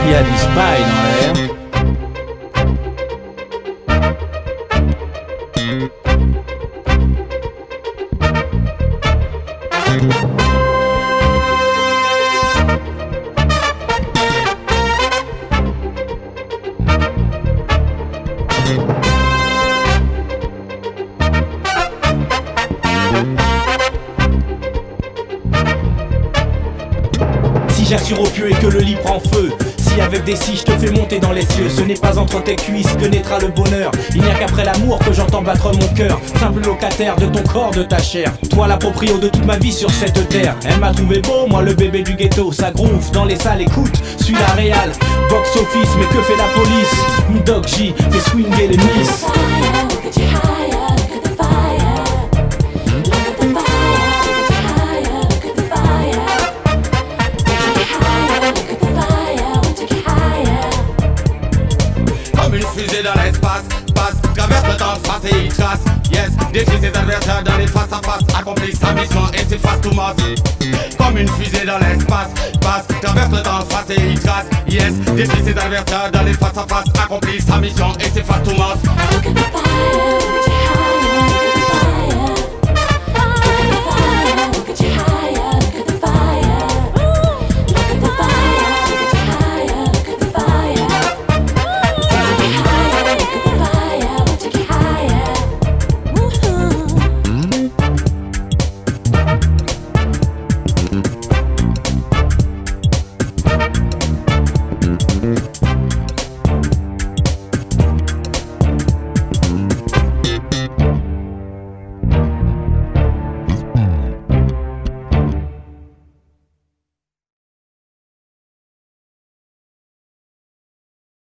Il y a du spy dans l'air. Si j'assure au pieu et que le lit prend feu, si avec des scies je te fais monter dans les cieux, ce n'est pas entre tes cuisses que naîtra le bonheur. Il n'y a qu'après l'amour que j'entends battre mon cœur, simple locataire de ton corps, de ta chair. Toi la proprio de toute ma vie sur cette terre. Elle m'a trouvé beau, moi le bébé du ghetto. Ça groove dans les salles, écoute, suis la réal. Box office, mais que fait la police? Doc J fait swinger les miss. Comme une fusée dans l'espace, passe, traverse le temps, face et il trace. Yes, défie ses adversaires dans les face à face, accomplit sa mission et s'efface tout masse. Comme une fusée dans l'espace, passe, traverse le temps, face et il trace. Yes, défie ses adversaires dans les face à face, accomplit sa mission et s'efface tout masse.